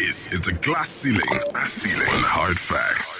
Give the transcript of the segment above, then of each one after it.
It's a glass ceiling on Hard Facts.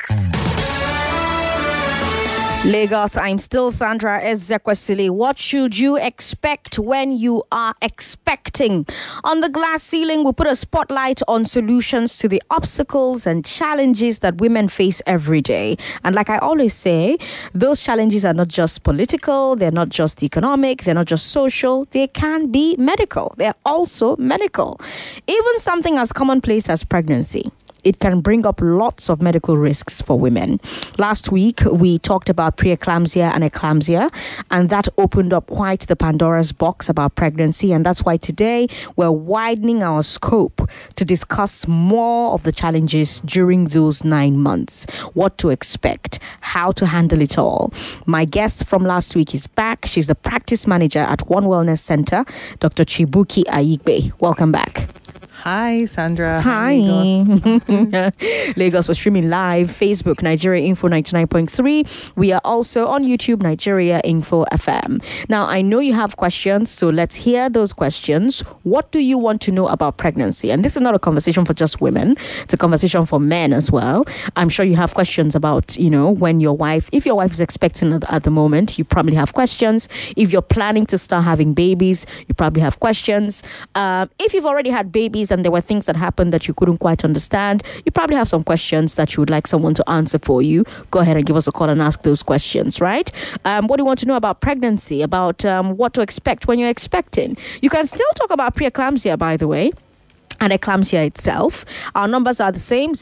Lagos, I'm still Sandra Ezekwesili. What should you expect when you are expecting? On the glass ceiling, we put a spotlight on solutions to the obstacles and challenges that women face every day. And like I always say, those challenges are not just political, they're not just economic, they're not just social, they can be medical. They're also medical. Even something as commonplace as pregnancy, it can bring up lots of medical risks for women. Last week, we talked about preeclampsia and eclampsia, and that opened up quite the Pandora's box about pregnancy. And that's why today we're widening our scope to discuss more of the challenges during those 9 months, what to expect, how to handle it all. My guest from last week is back. She's the practice manager at One Wellness Center, Dr. Chibuike Aigbe. Welcome back. Hi, Sandra. Hi. Lagos. Lagos was streaming live, Facebook, Nigeria Info 99.3. We are also on YouTube, Nigeria Info FM. Now, I know you have questions, so let's hear those questions. What do you want to know about pregnancy? And this is not a conversation for just women. It's a conversation for men as well. I'm sure you have questions about, when if your wife is expecting at the moment, you probably have questions. If you're planning to start having babies, you probably have questions. If you've already had babies and there were things that happened that you couldn't quite understand, you probably have some questions that you would like someone to answer for you. Go ahead and give us a call and ask those questions, right? What do you want to know about pregnancy, about what to expect when you're expecting? You can still talk about preeclampsia, by the way, and eclampsia itself. Our numbers are the same: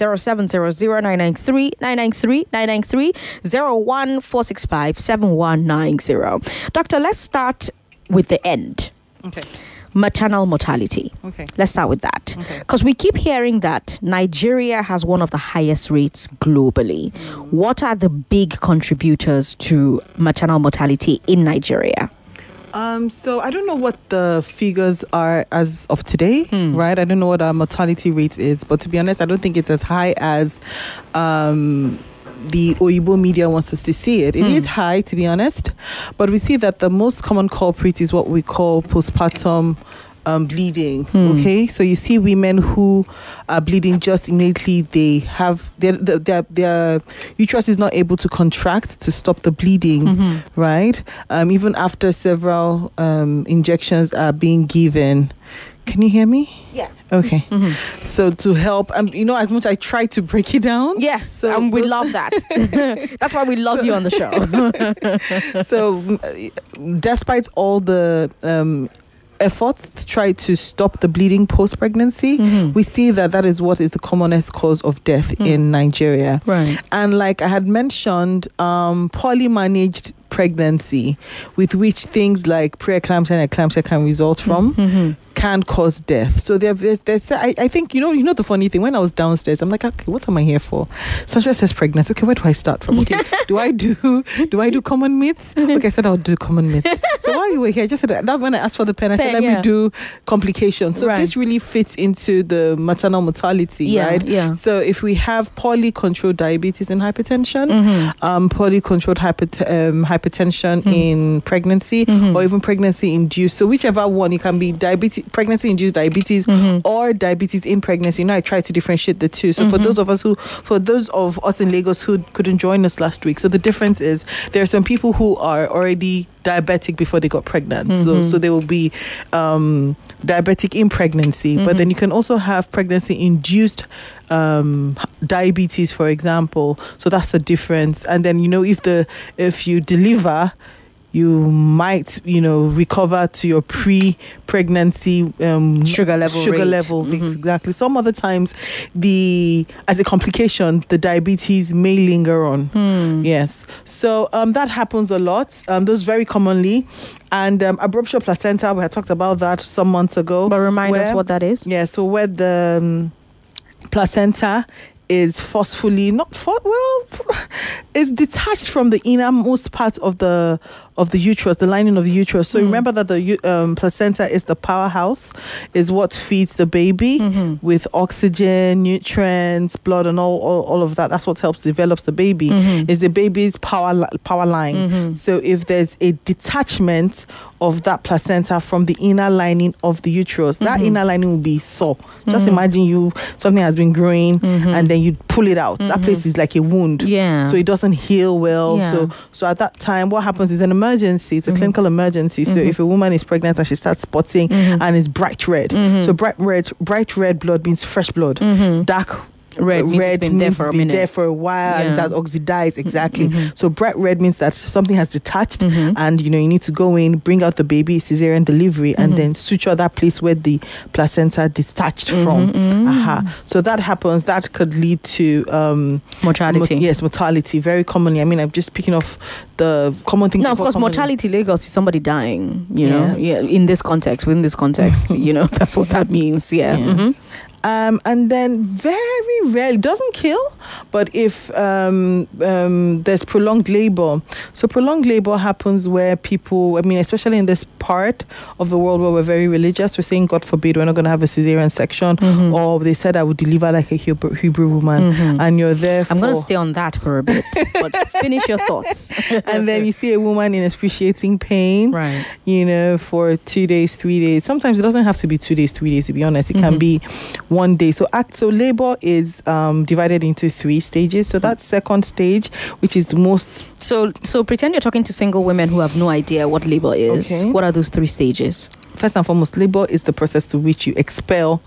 0700-993-993, 01465-7190. Doctor, let's start with the end. Okay. Maternal mortality. Okay. Let's start with that. Okay. Because we keep hearing that Nigeria has one of the highest rates globally. What are the big contributors to maternal mortality in Nigeria? So I don't know what the figures are as of today, right? I don't know what our mortality rate is, but to be honest, I don't think it's as high as the Oyibo media wants us to see it. It is high, to be honest, but we see that the most common culprit is what we call postpartum bleeding. Okay, so you see women who are bleeding just immediately. They have their uterus is not able to contract to stop the bleeding, right? Even after several injections are being given. Can you hear me? Yeah. Okay. So to help, as much I try to break it down. Yes, So and we love that. That's why we love you on the show. So despite all the efforts to try to stop the bleeding post-pregnancy, we see that is what is the commonest cause of death in Nigeria. Right. And like I had mentioned, poorly managed pregnancy, with which things like preeclampsia and eclampsia can result from, can cause death. So there's I think the funny thing, when I was downstairs, I'm like, okay, what am I here for? Sandra says pregnancy. Okay, where do I start from? Okay, do I do common myths? Okay, I said I'll do common myths. So while you were here, I just said that when I asked for the pen, I said let me do complications. So this really fits into the maternal mortality, right? Yeah. So if we have poorly controlled diabetes and hypertension, poorly controlled hypertension in pregnancy, or even pregnancy induced. So whichever one, it can be pregnancy induced diabetes or diabetes in pregnancy. I try to differentiate the two. So for those of us in Lagos who couldn't join us last week, so the difference is there are some people who are already diabetic before they got pregnant. So they will be diabetic in pregnancy, but then you can also have pregnancy induced diabetes, for example. So that's the difference. And then if you deliver, you might recover to your pre-pregnancy sugar levels. Exactly. Some other times as a complication, the diabetes may linger on. Yes. So that happens a lot. Those very commonly. And abruptio placenta, we had talked about that some months ago. But remind us what that is. Yeah, so where the placenta is forcefully is detached from the innermost part of the of the uterus, the lining of the uterus. So remember that the placenta is the powerhouse, is what feeds the baby with oxygen, nutrients, blood, and all of that. That's what helps develops the baby. Is the baby's power line. So if there's a detachment of that placenta from the inner lining of the uterus, that inner lining will be sore. Just imagine something has been growing and then you pull it out. That place is like a wound. Yeah. So it doesn't heal well. Yeah. So at that time, what happens is an emergency. It's a clinical emergency. So if a woman is pregnant and she starts spotting and it's bright red. So bright red blood means fresh blood. Dark red means it's been there for a minute. There for a while. Yeah. It has oxidized, exactly. So bright red means that something has detached and you need to go in, bring out the baby, cesarean delivery, and then suture that place where the placenta detached from. So that happens. That could lead to mortality. Yes, mortality, very commonly. I mean, I'm just picking off the common things. Now, of course, mortality, Lagos, is somebody dying, in this context, within this context, that's what that means. Yeah. And then very rarely, doesn't kill, but if there's prolonged labor. So prolonged labor happens where people, especially in this part of the world where we're very religious, we're saying, God forbid, we're not going to have a cesarean section, or they said I would deliver like a Hebrew woman, and you're there I'm going to stay on that for a bit, but finish your thoughts. And then you see a woman in excruciating pain, right? For 2 days, 3 days. Sometimes it doesn't have to be 2 days, 3 days, to be honest. It can be 1 day. So labor is divided into 3 stages. So that's second stage, which is the most. So pretend you're talking to single women who have no idea what labor is. Okay. What are those 3 stages? First and foremost, labor is the process to which you expel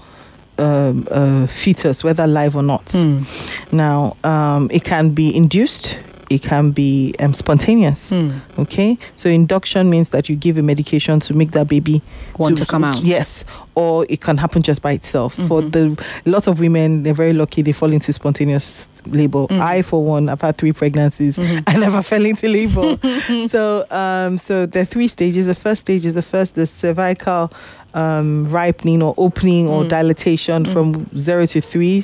fetus, whether live or not. Now, it can be induced. It can be spontaneous. Okay, so induction means that you give a medication to make that baby want to come out. Yes, or it can happen just by itself. For a lot of women, they're very lucky; they fall into spontaneous labor. I, for one, I've had 3 pregnancies. I never fell into labor. So there are 3 stages. The first stage is the cervical ripening or opening or dilatation from 0 to 3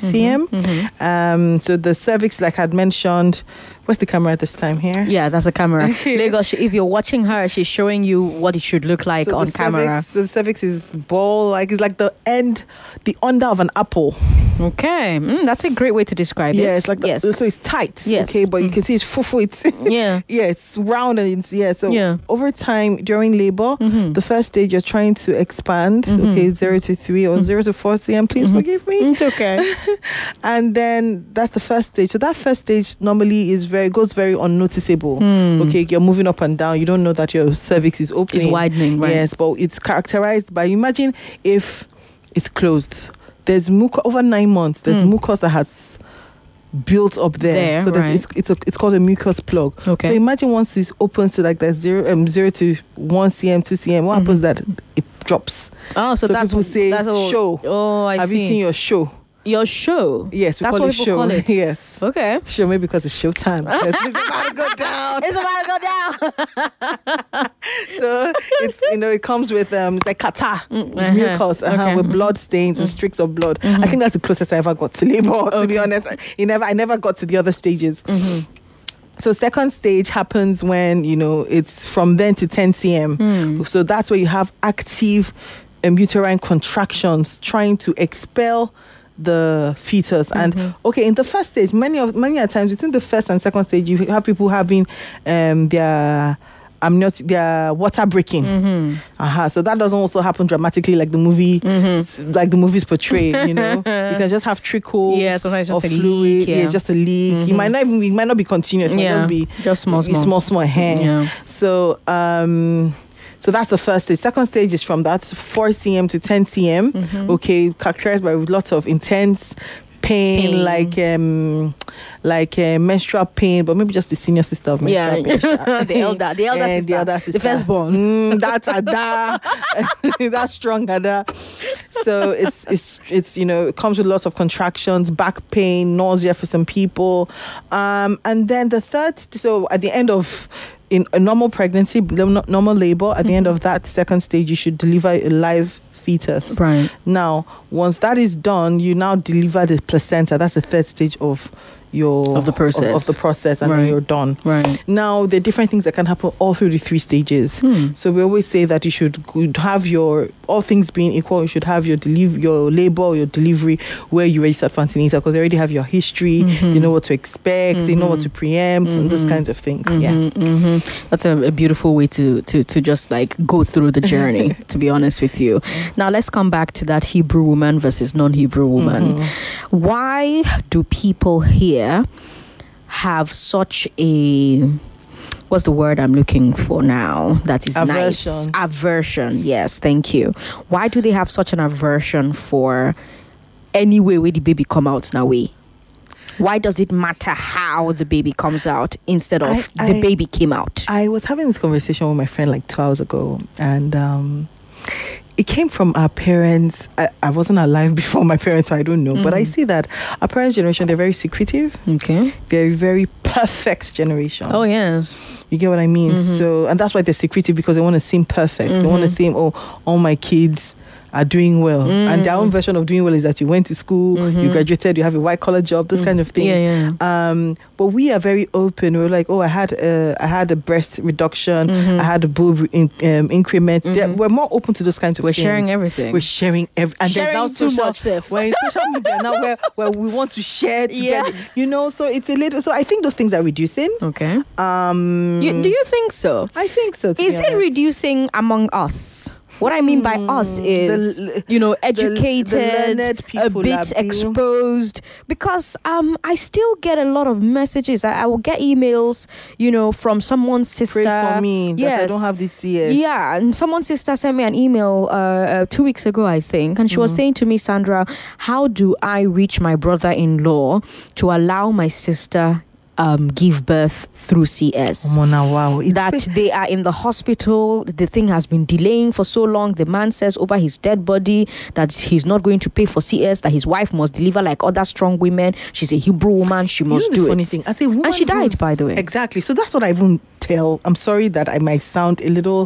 cm. So the cervix, like I'd mentioned, where's the camera at this time here? Yeah, that's a camera. Lagos, if you're watching her, she's showing you what it should look like on camera. So the cervix is it's like the under of an apple. Okay, that's a great way to describe it. Yeah, it's like so it's tight. Yes. Okay, but you can see it's fufu. It's it's round and it's So over time during labor, the first stage you're trying to expand. Okay, 0 to 3 or 0 to 4 cm. Please forgive me. It's okay. And then that's the first stage. So that first stage normally goes very unnoticeable. Okay, you're moving up and down. You don't know that your cervix is opening. It's widening, right? Yes, but it's characterized by, imagine if it's closed. There's mucus over 9 months. There's mucus that has built up there. So it's called a mucus plug. Okay. So imagine once this opens to like there's 0 to 1 cm, 2 cm. What happens that it drops? Oh, so that's people say show. Oh, I see. Have you seen your show? Your show? Yes, that's what people call it. Yes. Okay. Show, maybe because it's show time. It's about to go down. It's about to go down. So it's it comes with it's like catarrh, mucus, with blood stains and streaks of blood. I think that's the closest I ever got to labor. To be honest, I never got to the other stages. So second stage happens when it's from then to 10 cm. So that's where you have active uterine contractions trying to expel the fetus. And in the first stage, many a times between the first and second stage, you have people having their water breaking. So that doesn't also happen dramatically like the movie, like the movies portray. You can just have trickles. Yeah, sometimes just a leak. Yeah, just a leak. It might not be continuous. It might just be small hair. Yeah. So that's the first stage. Second stage is from that 4 cm to 10 cm. Okay, characterized by lots of intense pain. like menstrual pain, but maybe just the senior sister of menstrual pain. the elder sister, the firstborn. That's Ada. That's strong Ada. So it's it comes with lots of contractions, back pain, nausea for some people, and then the third. So at the end of in a normal pregnancy, normal labor, at the end of that second stage, you should deliver a live fetus. Right. Now, once that is done, you now deliver the placenta. That's the third stage of of the process, of the process, and then you're done. Right. Now, there are different things that can happen all through the 3 stages. So we always say that you should have all things being equal, you should have your labor or your delivery where you register for antenatal, because they already have your history, they know what to expect, they know what to preempt, and those kinds of things. That's a beautiful way to just like go through the journey, to be honest with you. Now, let's come back to that Hebrew woman versus non-Hebrew woman. Why do people here have such a, what's the word I'm looking for now? That is aversion. Nice. Aversion. Yes, thank you. Why do they have such an aversion for any way where the baby come out now way? Why does it matter how the baby comes out instead of the baby came out? I was having this conversation with my friend like 2 hours ago, and it came from our parents. I wasn't alive before my parents, so I don't know. But I see that our parents' generation, they're very secretive. Okay. Very, very perfect generation. Oh, yes. You get what I mean? So, and that's why they're secretive, because they want to seem perfect. They want to seem, all my kids are doing well. And their own version of doing well is that you went to school, you graduated, you have a white-collar job, those kind of things. Yeah. But we are very open. We're like, I had a breast reduction, I had a boob increment. We're more open to those kinds of things. We're sharing everything. We're sharing everything. And sharing there's now too much stuff. We're in social media now where we want to share together. So it's a little, so I think those things are reducing. Okay. Do you think so? I think so. Is it reducing among us? What I mean by us is, educated, the a bit exposed. Because I still get a lot of messages. I will get emails, from someone's sister. Pray for me that I don't have this CS. Yeah, and someone's sister sent me an email 2 weeks ago, I think. And she was saying to me, Sandra, how do I reach my brother-in-law to allow my sister give birth through CS? Wow. That they are in the hospital, the thing has been delaying for so long. The man says over his dead body that he's not going to pay for CS, that his wife must deliver like other strong women. She's a Hebrew woman, she must do funny it. Thing, as a woman, and she died, by the way. Exactly. So that's what I even tell. I'm sorry that I might sound a little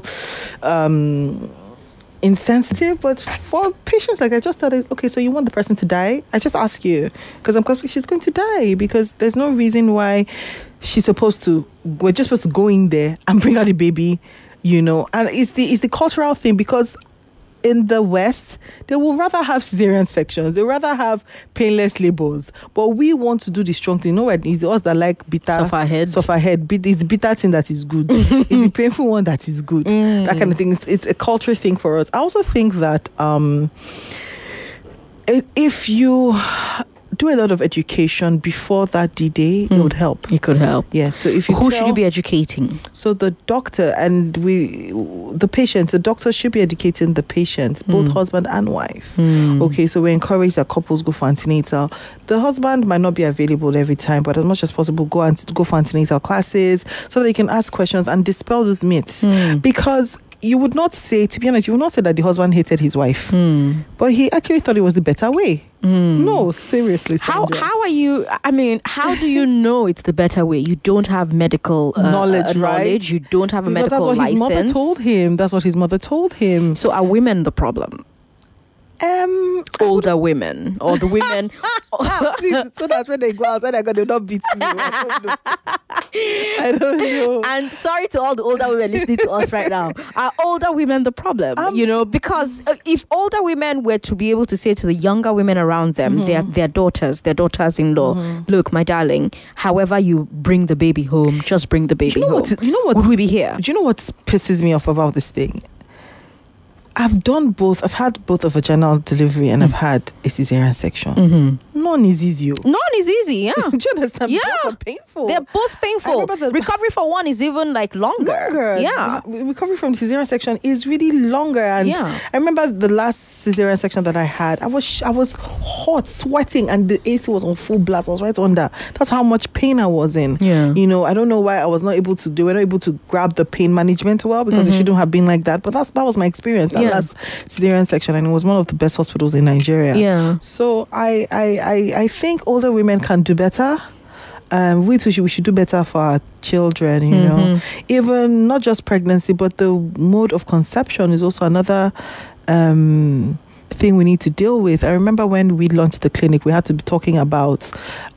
insensitive, but for patients, like I just thought, okay, so you want the person to die? I just ask you, because I'm confident she's going to die, because there's no reason why we're just supposed to go in there and bring out the baby, and it's the cultural thing, because in the West, they will rather have cesarean sections. They rather have painless labors. But we want to do the strong thing. It's us that like bitter. Suffer ahead. It's the bitter thing that is good. It's the painful one that is good. That kind of thing. It's a cultural thing for us. I also think that if you do a lot of education before that D-Day, it would help. It could help. Yeah. So if you Who should you be educating? So the doctor and the patient. The doctor should be educating the patients, both husband and wife. Okay. So we encourage that couples go for antenatal. The husband might not be available every time, but as much as possible, go for antenatal classes so that you can ask questions and dispel those myths. Because you would not say, to be honest, you would not say that the husband hated his wife, but he actually thought it was the better way. No, seriously, Sandra. How are you? I mean, how do you know it's the better way? You don't have medical knowledge, right? You don't have a because medical that's what license. His mother told him. That's what his mother told him. So are women the problem? Older women or the women so that's when they go outside they're going to not beat me. I don't know. And sorry to all the older women listening to us right now. Are older women the problem? Because if older women were to be able to say to the younger women around them, their daughters-in-law, look, my darling, however you bring the baby home, just bring the baby home. Would we be here? Do you know what pisses me off about this thing? I've done both. I've had both a vaginal delivery and I've had a cesarean section. None is easy. None is easy, yeah. Do you understand? Yeah. Both are painful. They're both painful. Recovery for one is even like longer. Yeah. Recovery from the cesarean section is really longer. And I remember the last cesarean section that I had, I was hot, sweating, and the AC was on full blast. I was right under. That's how much pain I was in. Yeah. I don't know why they were not able to grab the pain management well, because it shouldn't have been like that. But that was my experience. Last cesarean section, and it was one of the best hospitals in Nigeria. Yeah. So I think older women can do better. We should do better for our children. Even not just pregnancy, but the mode of conception is also another thing we need to deal with. I remember when we launched the clinic, we had to be talking about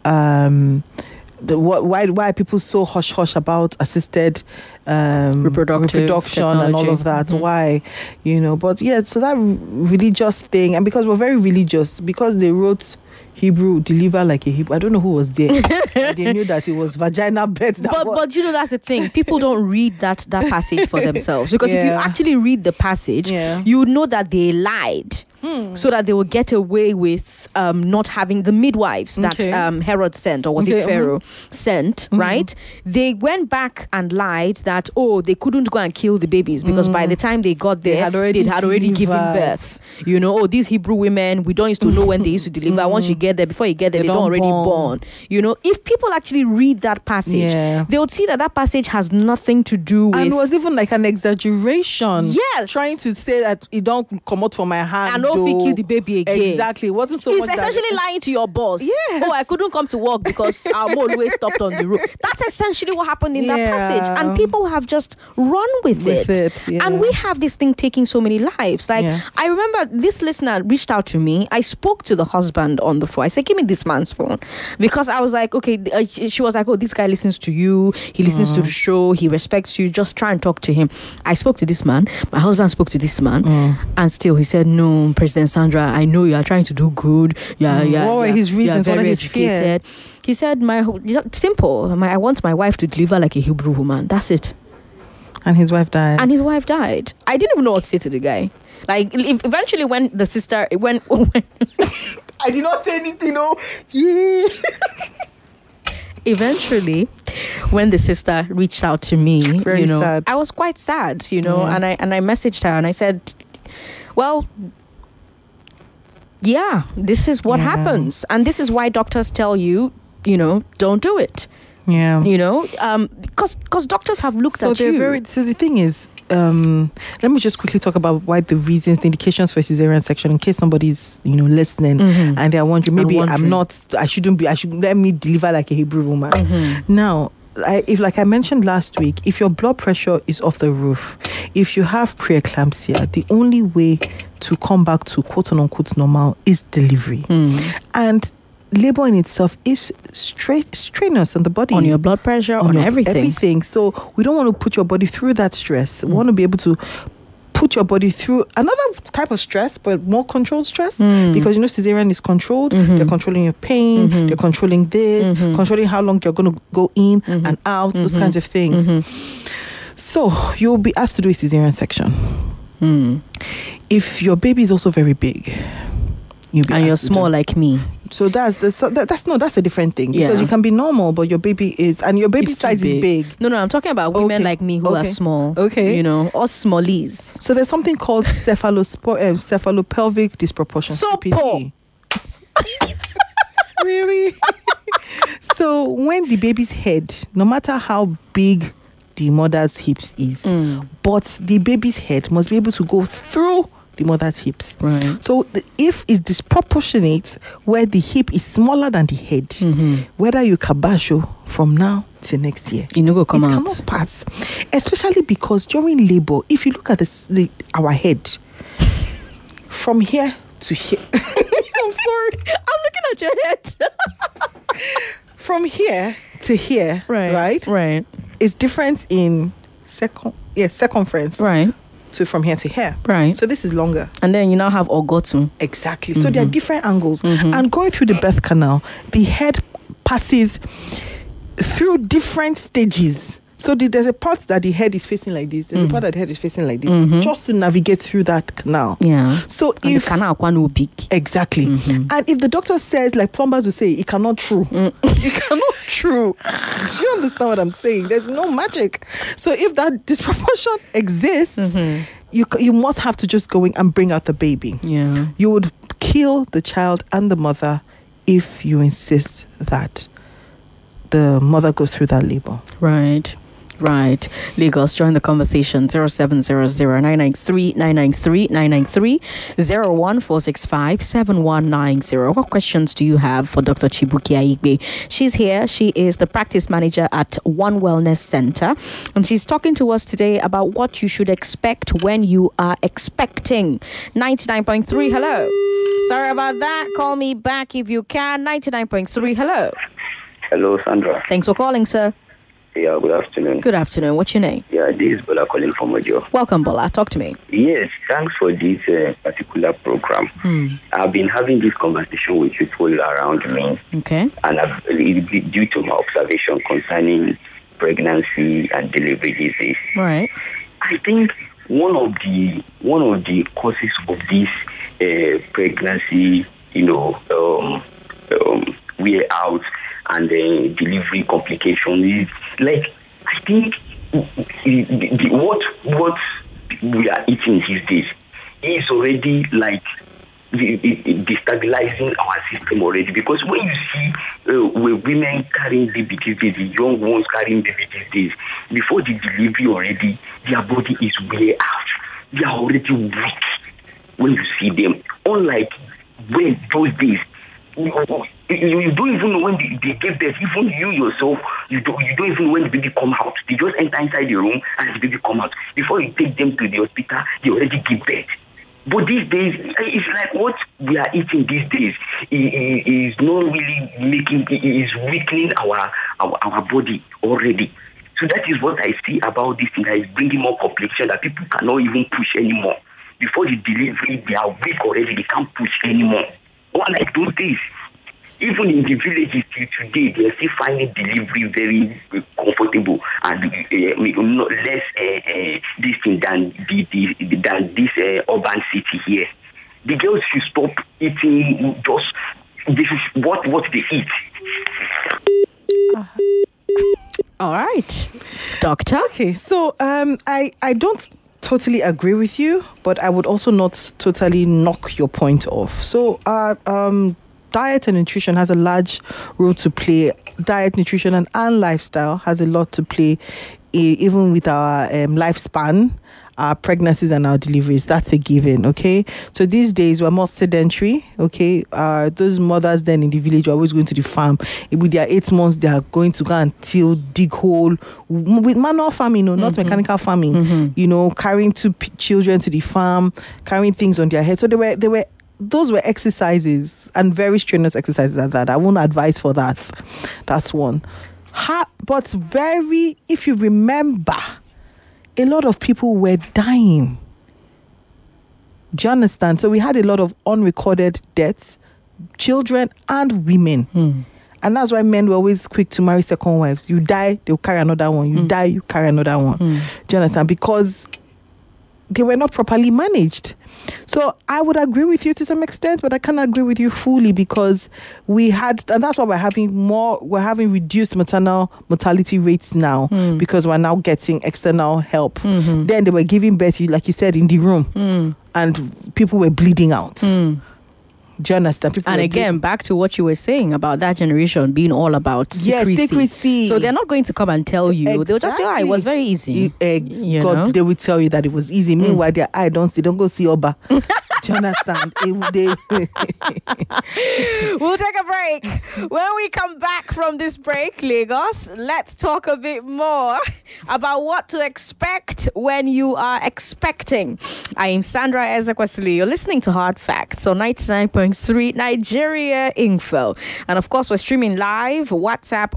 why are people so hush about assisted reproduction technology. and all of that. Why, but yeah, so that religious thing, and because we're very religious, because they wrote Hebrew, deliver like a Hebrew. I don't know who was there. They knew that it was vaginal birth. But that's the thing. People don't read that passage for themselves, because if you actually read the passage, you would know that they lied. So that they will get away with not having the midwives that Herod sent, or was it Pharaoh sent, right? They went back and lied that, they couldn't go and kill the babies because by the time they got there, they had already given birth. These Hebrew women, we don't used to know when they used to deliver. Once you get there, before you get there, they don't already born. If people actually read that passage, they would see that passage has nothing to do with... And it was even like an exaggeration. Yes. Trying to say that it don't come out from my hand. And don't kill the baby again. Exactly. It wasn't so much. It's essentially lying to your boss. Yes. I couldn't come to work because our mole always stopped on the road. That's essentially what happened in that passage. And people have just run with it. And we have this thing taking so many lives. Like, I remember this listener reached out to me. I spoke to the husband on the phone. I said, give me this man's phone. Because I was like, okay, she was like, this guy listens to you. He listens to the show. He respects you. Just try and talk to him. I spoke to this man. My husband spoke to this man. And still, he said, no, President Sandra, I know you are trying to do good. What were his reasons? What are his educated. He said, simple. I want my wife to deliver like a Hebrew woman. That's it. And his wife died. I didn't even know what to say to the guy. Like, eventually when the sister... when I did not say anything, Eventually, when the sister reached out to me, Very sad. I was quite sad, and I messaged her and I said, well... yeah, this is what happens. And this is why doctors tell you, don't do it. Yeah. Because doctors have looked at you. So the thing is, let me just quickly talk about why the reasons, the indications for cesarean section, in case somebody's, listening and they're wondering, maybe I should let me deliver like a Hebrew woman. Now, like I mentioned last week, if your blood pressure is off the roof, if you have preeclampsia, the only way to come back to quote unquote normal is delivery. And labor in itself is strenuous on the body, on your blood pressure, on everything. So we don't want to put your body through that stress. We want to be able to put your body through another type of stress, but more controlled stress, because cesarean is controlled. They're controlling your pain, they're controlling this, controlling how long you're going to go in and out, those kinds of things. So you'll be asked to do a cesarean section. If your baby is also very big, you're small like me, so that's a different thing, because you can be normal, but your baby size is big. No, I'm talking about women like me who are small. Okay, us smallies. So there's something called cephalopelvic disproportion. So poor. Really? So when the baby's head, no matter how big the mother's hips is, but the baby's head must be able to go through the mother's hips. Right. So if it's disproportionate, where the hip is smaller than the head, whether you kabasho from now to next year, it cannot pass. Especially because during labor, if you look at our head from here to here, I'm sorry, I'm looking at your head. From here to here, right, it's different in circumference, right, to from here to here, right. So this is longer, and then you now have ogotu. Exactly. So there are different angles, and going through the birth canal, the head passes through different stages. So there's a part that the head is facing like this. There's a part that the head is facing like this, just to navigate through that canal. Yeah. So and if the canal can big. Exactly, and if the doctor says, like plumbers will say, it cannot true, it cannot true. Do you understand what I'm saying? There's no magic. So if that disproportion exists, you must have to just go in and bring out the baby. Yeah. You would kill the child and the mother if you insist that the mother goes through that labor. Right. Right. Lagos, join the conversation. 0700-993-993-993 01465-7190. What questions do you have for Dr. Chibuki Aigbe? She's here. She is the practice manager at One Wellness Center. And she's talking to us today about what you should expect when you are expecting. 99.3, hello. Sorry about that. Call me back if you can. 99.3, hello. Hello, Sandra. Thanks for calling, sir. Yeah, good afternoon. Good afternoon. What's your name? Yeah, this is Bola calling from Ojo. Welcome, Bola. Talk to me. Yes, thanks for this particular program. I've been having this conversation with people around me. Okay. And due to my observation concerning pregnancy and delivery disease. Right. I think one of the causes of this pregnancy, wear out and delivery complications is like, I think what we are eating these days is already like destabilizing our system already, because when you see women carrying baby these days, the young ones carrying baby these days, before the delivery already, their body is wear out. They are already weak when you see them. Unlike when those days, you don't even know when they give birth. Even you yourself, you don't even know when the baby come out. They just enter inside the room and the baby come out. Before you take them to the hospital, they already give birth. But these days, it's like what we are eating these days is not really is weakening our body already. So that is what I see about this thing, that is bringing more complication, that people cannot even push anymore. Before the delivery, they are weak already, they can't push anymore. Unlike those days, even in the villages till today, they are still finding delivery very comfortable and less this thing than this urban city here. The girls should stop eating just this is what they eat. All right, doctor. Okay, so I don't totally agree with you, but I would also not totally knock your point off. So diet and nutrition has a large role to play. Diet, nutrition, and lifestyle has a lot to play, even with our lifespan, our pregnancies and our deliveries. That's a given, okay? So these days, we're more sedentary, okay? Those mothers then in the village are always going to the farm. With their 8 months, they are going to go and till, dig hole, with manual farming, not mechanical farming, carrying 2 children to the farm, carrying things on their head. So those were exercises, and very strenuous exercises at that. I won't advise for that. That's one. But if you remember, a lot of people were dying. Do you understand? So we had a lot of unrecorded deaths, children and women. And that's why men were always quick to marry second wives. You die, they'll carry another one. You die, you carry another one. Do you understand? Because they were not properly managed. So I would agree with you to some extent, but I can't agree with you fully, because and that's why we're having reduced maternal mortality rates now, because we're now getting external help. Then they were giving birth, like you said, in the room, and people were bleeding out. Do you understand? And again, back to what you were saying about that generation being all about secrecy. Yes, secrecy. So they're not going to come and tell you. Exactly. They'll just say, it was very easy. God, they will tell you that it was easy. Meanwhile, their eye don't see. Don't go see Oba. Do you understand? We'll take a break. When we come back from this break, Lagos, let's talk a bit more about what to expect when you are expecting. I am Sandra Ezekwesili. You're listening to Hard Facts on 99.3 Nigeria Info. And of course, we're streaming live. WhatsApp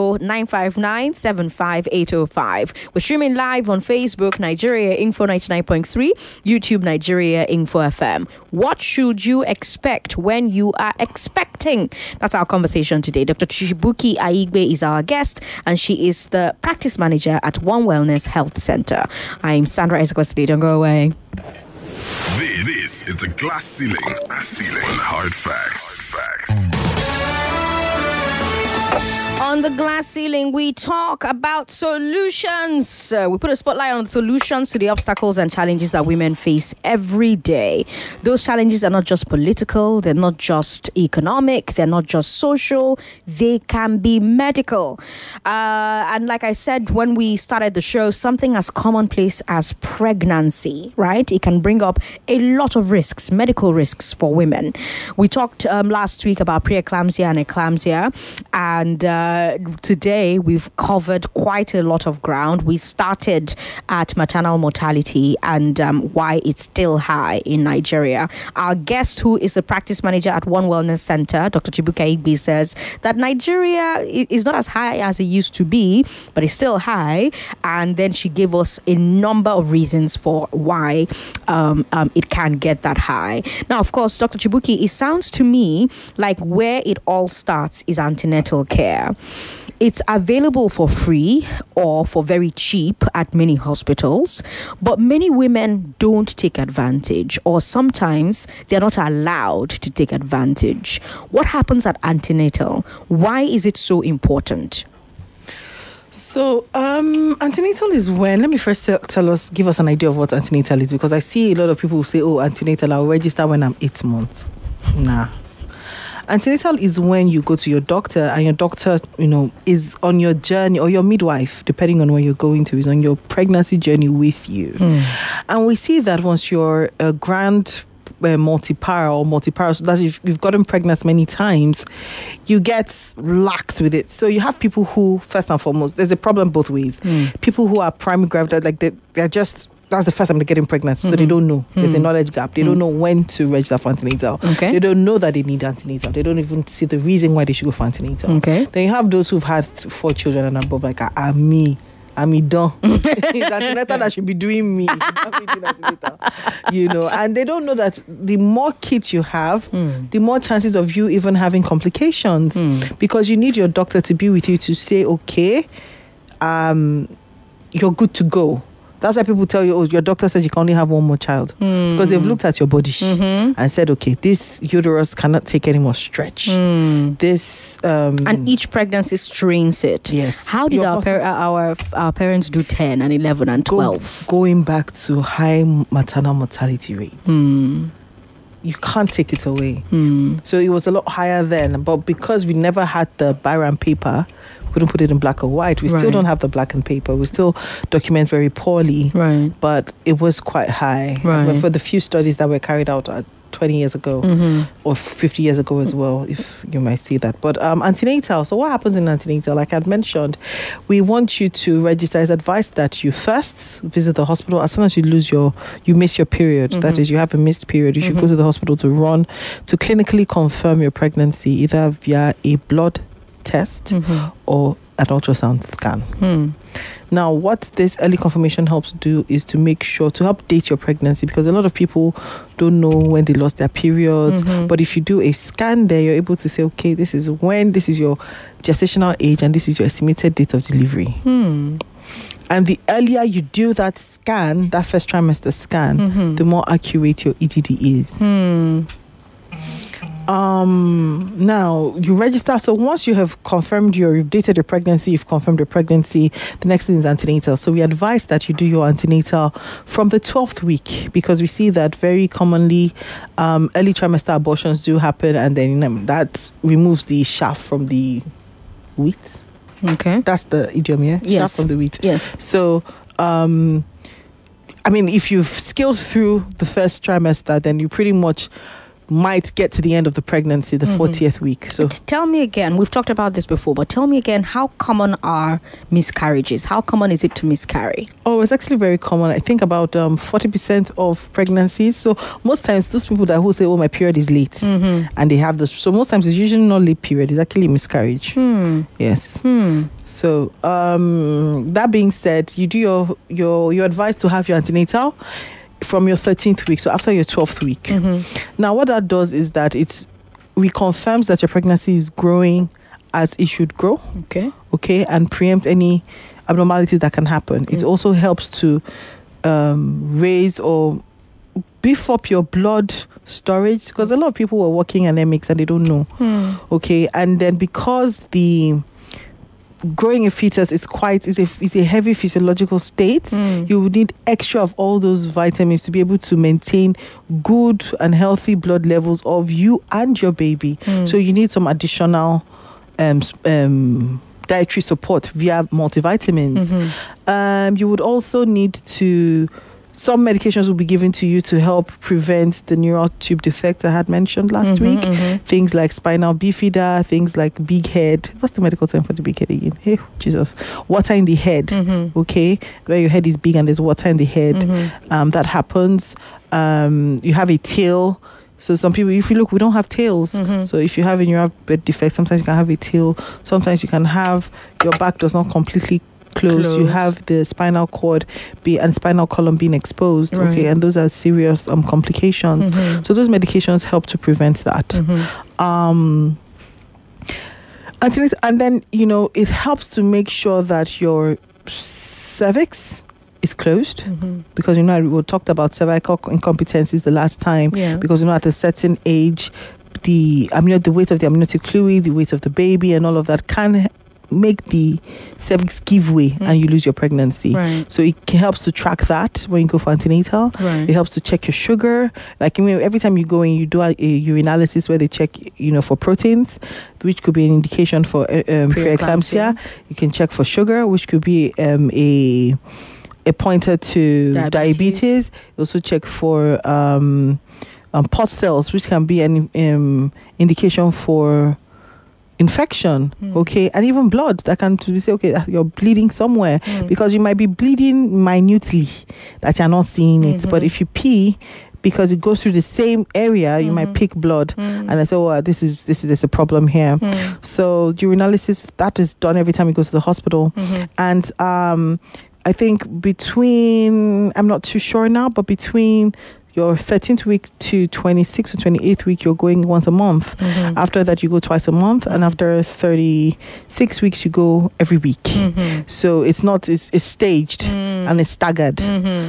080-959-75805. We're streaming live on Facebook, Nigeria Info 99.3, YouTube, Nigeria Info FM. What should you expect when you are expecting? That's our conversation today. Dr. Chibuki Aigbe is our guest, and she is the practice manager at One Wellness Health Center. I'm Sandra Ezekwesili. Don't go away. This is the Glass Ceiling on Hard Facts. On On the glass ceiling, we talk about solutions. We put a spotlight on solutions to the obstacles and challenges that women face every day. Those challenges are not just political, they're not just economic, they're not just social, they can be medical. And like I said when we started the show, something as commonplace as pregnancy, right? It can bring up a lot of risks, medical risks for women. We talked last week about preeclampsia and eclampsia, and today we've covered quite a lot of ground. We started at maternal mortality and why it's still high in Nigeria. Our guest, who is a practice manager at One Wellness Center, Dr. Chibuke Igbe, says that Nigeria is not as high as it used to be, but it's still high. And then she gave us a number of reasons for why it can get that high. Now, of course, Dr. Chibuke, it sounds to me like where it all starts is antenatal care. It's available for free or for very cheap at many hospitals, but many women don't take advantage, or sometimes they're not allowed to take advantage. What happens at antenatal? Why is it so important? So, antenatal is when, let me first give us an idea of what antenatal is, because I see a lot of people who say, oh, antenatal, I'll register when I'm 8 months. Nah. Antenatal is when you go to your doctor and your doctor, is on your journey, or your midwife, depending on where you're going to, is on your pregnancy journey with you. And we see that once you're a grand multi-para, so that if you've gotten pregnant many times, you get lax with it. So you have people who, first and foremost, there's a problem both ways. People who are primary gravid, like they're just, that's the first time they're getting pregnant, so they don't know. There's a knowledge gap. They don't know when to register for antenatal. Okay. They don't know that they need antenatal. They don't even see the reason why they should go for antenatal. Okay. Then you have those who've had 4 children and above, like, me done. It's antenatal that should be doing me. And they don't know that the more kids you have, the more chances of you even having complications, because you need your doctor to be with you to say, okay, you're good to go. That's why people tell you, oh, your doctor said you can only have one more child, because they've looked at your body and said, okay, this uterus cannot take any more stretch. This and each pregnancy strains it. Yes. How did our parents do 10 and 11 and 12? Going back to high maternal mortality rates. You can't take it away. So it was a lot higher then, but because we never had the Byram paper, couldn't put it in black or white. We still don't have the black and paper. We still document very poorly. Right. But it was quite high. Right. For the few studies that were carried out 20 years ago or 50 years ago as well, if you might see that. But antenatal. So what happens in antenatal? Like I'd mentioned, we want you to register. It's advised that you first visit the hospital as soon as you miss your period. That is, you have a missed period. You should go to the hospital to clinically confirm your pregnancy, either via a blood test or an ultrasound scan. Now, what this early confirmation helps do is to make sure to update your pregnancy, because a lot of people don't know when they lost their periods. But if you do a scan there, you're able to say, okay, this is your gestational age and this is your estimated date of delivery. And the earlier you do that scan, that first trimester scan, the more accurate your EDD is. Now you register. So once you have you've dated your pregnancy, you've confirmed your pregnancy, the next thing is antenatal. So we advise that you do your antenatal from the 12th week, because we see that very commonly early trimester abortions do happen, and then that removes the shaft from the wheat. Okay. That's the idiom, yeah? Yes. Shaft from the wheat. Yes. So if you've scaled through the first trimester, then you pretty much might get to the end of the pregnancy, the 40th week. So tell me again, we've talked about this before, but tell me again, how common are miscarriages? How common is it to miscarry? Oh, it's actually very common. I think about 40% of pregnancies. So most times those people who say, oh, my period is late, and they have this. So most times it's usually not late period, it's actually miscarriage. Yes. So that being said, you do you're advised to have your antenatal from your 13th week, so after your 12th week. Now, what that does is that it reconfirms that your pregnancy is growing as it should grow. Okay, and preempt any abnormalities that can happen. It also helps to raise or beef up your blood storage, because a lot of people were working anemics and they don't know. Okay, and then because the growing a fetus is a heavy physiological state. You would need extra of all those vitamins to be able to maintain good and healthy blood levels of you and your baby. So you need some additional dietary support via multivitamins. You would also need to, some medications will be given to you to help prevent the neural tube defect I had mentioned last week. Things like spinal bifida, things like big head. What's the medical term for the big head again? Hey, Jesus. Water in the head. Okay. Where your head is big and there's water in the head. That happens. You have a tail. So some people, if you look, we don't have tails. So if you have a neural bed defect, sometimes you can have a tail. Sometimes you can have, your back does not completely close. You have the spinal cord and spinal column being exposed. Right. Okay, and those are serious complications. So those medications help to prevent that. And then, it helps to make sure that your cervix is closed, because we talked about cervical incompetencies the last time. Because at a certain age, the weight of the amniotic fluid, the weight of the baby, and all of that can make the cervix give way and you lose your pregnancy. So it helps to track that when you go for antenatal. It helps to check your sugar. Like every time you go in, you do a urinalysis where they check for proteins, which could be an indication for preeclampsia. You can check for sugar, which could be a pointer to diabetes. You also check for pot cells, which can be an indication for infection. Okay, and even blood that can say, okay, you're bleeding somewhere, because you might be bleeding minutely that you're not seeing it, but if you pee, because it goes through the same area, you might pick blood, and I say, oh, there's a problem here. So urinalysis, that is done every time you go to the hospital. And I think I'm not too sure now, but between your 13th week to 26th or 28th week, you're going once a month. After that, you go twice a month. And after 36 weeks, you go every week. So it's staged and it's staggered.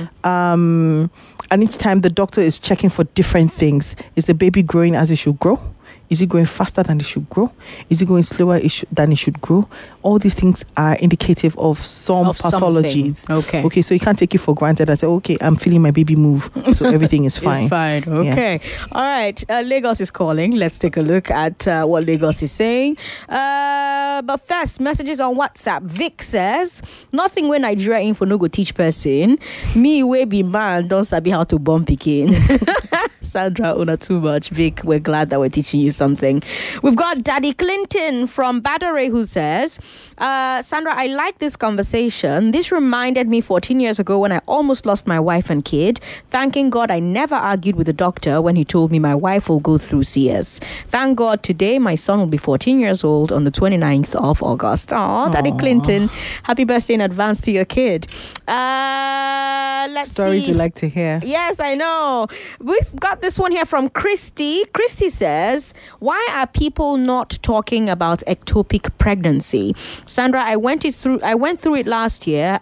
And each time the doctor is checking for different things. Is the baby growing as it should grow? Is it growing faster than it should grow? Is it going slower than it should grow? All these things are indicative of some pathologies. Something. Okay, so you can't take it for granted and say, okay, I'm feeling my baby move, so everything is fine. It's fine. Okay. Yeah. All right. Lagos is calling. Let's take a look at what Lagos is saying. But first, messages on WhatsApp. Vic says, nothing when Nigeria info no go teach person. Me, we be man, don't sabi how to bomb pikin. Sandra, una too much. Vic, we're glad that we're teaching you something. We've got Daddy Clinton from Badare who says, Sandra, I like this conversation. This reminded me 14 years ago when I almost lost my wife and kid. Thanking God I never argued with the doctor when he told me my wife will go through CS. Thank God today my son will be 14 years old on the 29th of August. Daddy Clinton, happy birthday in advance to your kid. Let's Stories see. you like to hear. Yes, I know. We've got this one here from Christy. Christy says, why are people not talking about ectopic pregnancy? Sandra, I went through it last year,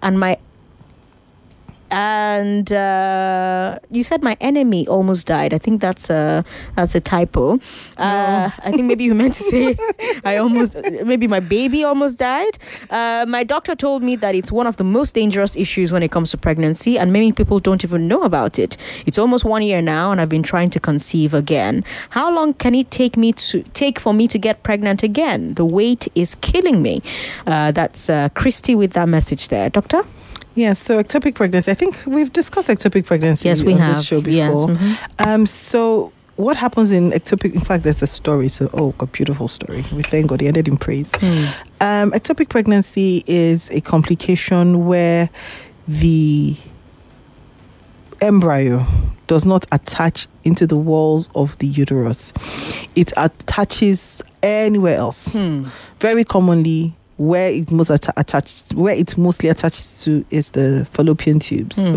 and you said my enemy almost died. I think that's a typo. I think maybe you meant to say maybe my baby almost died. My doctor told me that it's one of the most dangerous issues when it comes to pregnancy, and many people don't even know about it. It's almost 1 year now, and I've been trying to conceive again. How long can it take for me to get pregnant again? The wait is killing me. That's Christy with that message there. Doctor? Yes, so ectopic pregnancy. I think we've discussed ectopic pregnancy on this show before. Yes. So what happens in ectopic, in fact, there's a story. So, a beautiful story. We thank God he ended in praise. Ectopic pregnancy is a complication where the embryo does not attach into the walls of the uterus. It attaches anywhere else. Very commonly, where it mostly attached to is the fallopian tubes. So it's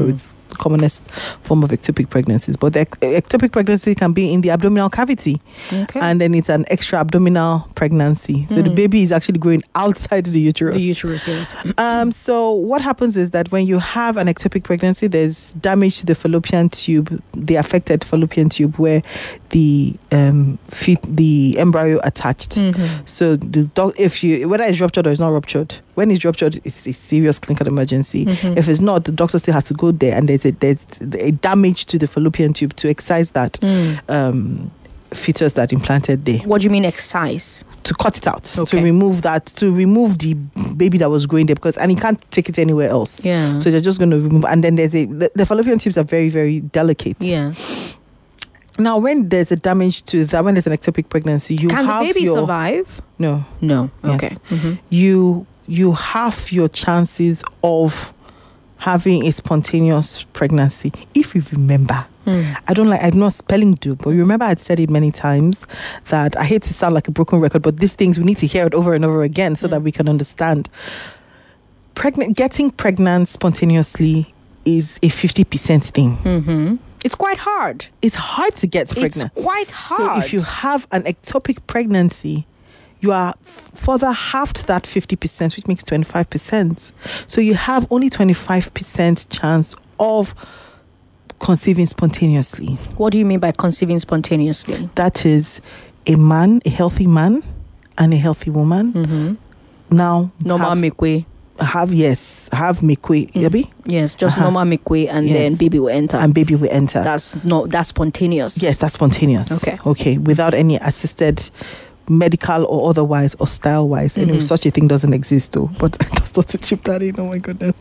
commonest form of ectopic pregnancies. But the ectopic pregnancy can be in the abdominal cavity. Okay. And then it's an extra abdominal pregnancy. So the baby is actually growing outside the uterus. The uterus, yes. So what happens is that when you have an ectopic pregnancy, there's damage to the fallopian tube, the affected fallopian tube where the embryo attached. So whether it's ruptured or it's not ruptured, when it's ruptured, it's a serious clinical emergency. If it's not, the doctor still has to go there, and there's a damage to the fallopian tube to excise that fetus that implanted there. What do you mean excise? To cut it out, Okay. to remove the baby that was growing there, and he can't take it anywhere else. Yeah. So they're just going to remove, and then the fallopian tubes are very, very delicate. Yeah. Now, when there's a damage to that, when there's an ectopic pregnancy, Can the baby survive? No. No. Yes. Okay. You have your chances of having a spontaneous pregnancy if you remember. I'm not spelling do, but you remember I'd said it many times that I hate to sound like a broken record, but these things we need to hear it over and over again so that we can understand. Getting pregnant spontaneously is a 50% thing. It's quite hard. It's hard to get pregnant. It's quite hard. So if you have an ectopic pregnancy, you are further halved that 50%, which makes 25%. So you have only 25% chance of conceiving spontaneously. What do you mean by conceiving spontaneously? That is a healthy man and a healthy woman. Now Normal mikwe. have mikwe. Yabi? Yes, just normal mikwe, and then baby will enter. And baby will enter. That's spontaneous. Yes, that's spontaneous. Okay. Without any assisted medical or otherwise or style wise. Anyway, such a thing doesn't exist though. But I just thought to chip that in. Oh my goodness.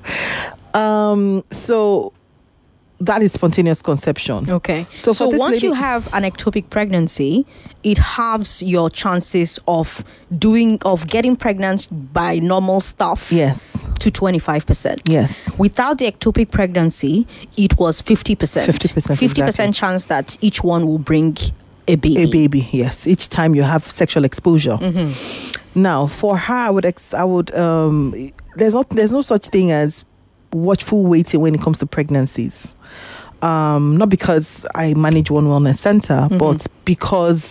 So that is spontaneous conception. Okay. So once you have an ectopic pregnancy, it halves your chances of getting pregnant by normal stuff. Yes. To 25%. Yes. Without the ectopic pregnancy, it was 50%. 50% exactly. chance that each one will bring a baby. A baby, yes. Each time you have sexual exposure. Now, for her, I would there's no such thing as watchful waiting when it comes to pregnancies. Not because I manage one wellness center, but because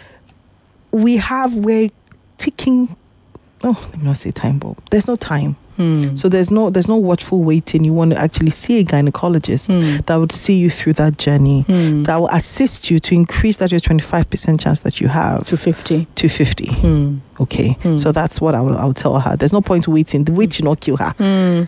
we're ticking. Oh, let me not say time bomb. There's no time. So there's no watchful waiting. You want to actually see a gynecologist that would see you through that journey, that will assist you to increase that your 25% chance that you have to 50. Okay, so that's what I'll tell her. There's no point waiting. The wait should not kill her.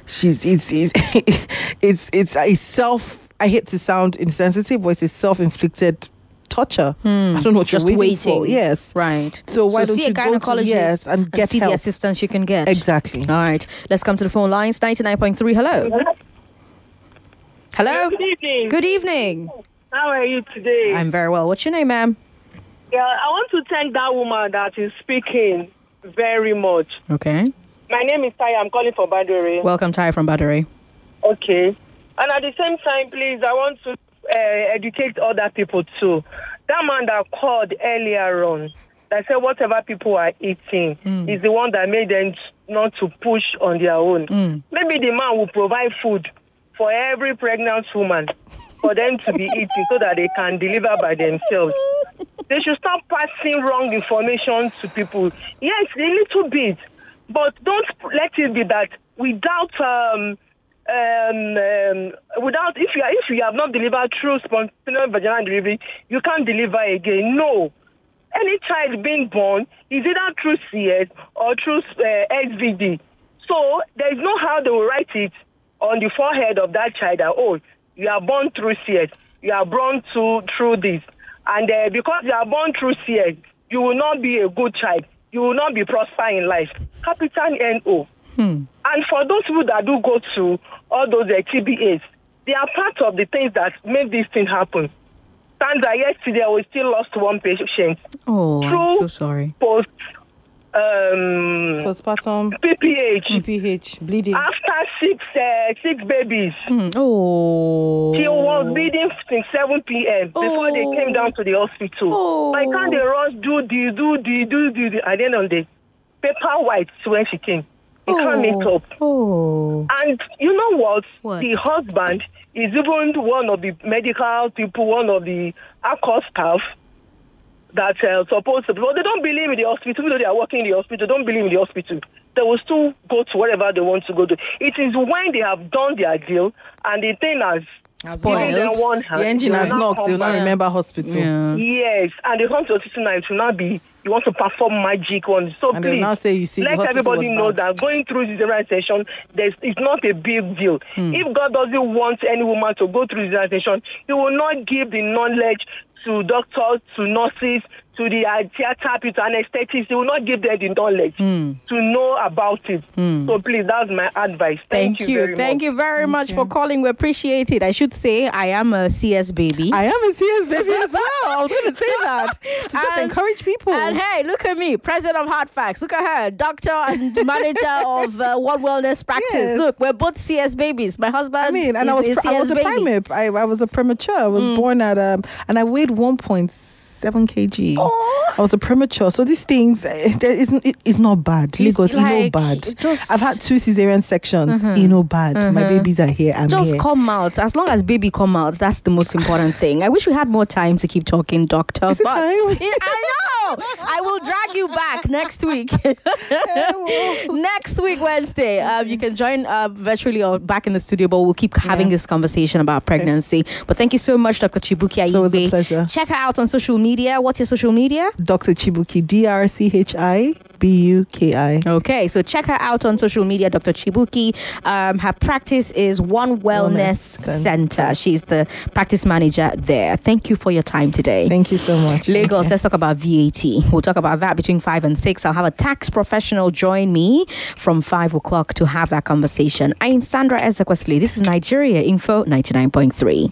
It's a self. I hate to sound insensitive, but it's a self-inflicted torture. I don't know what just you're waiting for. Yes. Right. So why don't see you a gynecologist and get see help. the assistance you can get. Exactly. All right. Let's come to the phone lines. 99.3. Hello. Hello. Good evening. Good evening. How are you today? I'm very well. What's your name, ma'am? Yeah, I want to thank that woman that is speaking very much. Okay. My name is Tai. I'm calling from Badore. Welcome, Tai from Badore. Okay. And at the same time, please, I want to educate other people too. That man that called earlier on, that said whatever people are eating is the one that made them not to push on their own. Maybe the man will provide food for every pregnant woman for them to be eating so that they can deliver by themselves. They should stop passing wrong information to people. Yes, a little bit, but don't let it be that without if you have not delivered through spontaneous vaginal delivery, you can't deliver again. No. Any child being born is either through CS or through SVD. So there is no how they will write it on the forehead of that child that, oh, you are born through CS, you are born through this. And because you are born through CS, you will not be a good child. You will not be prosper in life. Capital N-O. And for those people that do go to all those TBAs, they are part of the things that make this thing happen. Stands that yesterday we still lost one patient. Oh, I'm so sorry. Postpartum PPH bleeding after six babies. Oh, she was bleeding since 7 p.m. before they came down to the hospital. Why can't they rush do the at the end of the day? Paper white when she came. He can't meet up. Oh. And you know what? What? The husband is even one of the medical people, one of the ACOS staff that supposed to, but they don't believe in the hospital, even though they are working in the hospital, they don't believe in the hospital. They will still go to whatever they want to go to. It is when they have done their deal and the thing has Spoiled. given them one hand, The engine they has will now knocked. come You'll not back. remember hospital. Yeah. Yes, and they come to hospital now, it will not be, you want to perform magic on. So And they'll please, now say, you see, the let hospital everybody was know bad. that going through this session, it's not a big deal. If God doesn't want any woman to go through this session, He will not give the knowledge to doctors, to nurses, to the theater people, anesthetists. He will not give them the knowledge to know about it. So please, that's my advice. Thank you very Thank much. you very much for calling. We appreciate it. I should say I am a CS baby. I am a CS baby as well. I was going to say that. To just And- encourage people. And hey, look at me, president of Hard Facts. Look at her, doctor and manager of One Wellness Practice. Yes. Look, we're both CS babies. My husband. I mean, and is I was a a CS baby. primate. I was a premature. I was born at and I weighed 1.7 kg. Oh. I was a premature. So these things, it's not bad. Lagos, like, bad. just- I've had 2 cesarean sections. Bad. My babies are here. I'm Just here. come out. As long as baby come out, that's the most important thing. I wish we had more time to keep talking, doctor. Is it but time? I know. I will drag you back next week. Next week, Wednesday. You can join virtually or back in the studio, but we'll keep having this conversation about pregnancy. But thank you so much, Dr. Chibuki Ayibe. So it was a pleasure. Check her out on social media. What's your social media? Dr. Chibuki, DRCHIBUKI. Okay, so check her out on social media, Dr. Chibuki. Her practice is One Wellness Center. She's the practice manager there. Thank you for your time today. Thank you so much. Lagos, let's talk about VAT. We'll talk about that between 5 and 6. I'll have a tax professional join me from 5 o'clock to have that conversation. I'm Sandra Ezekwesili. This is Nigeria Info 99.3.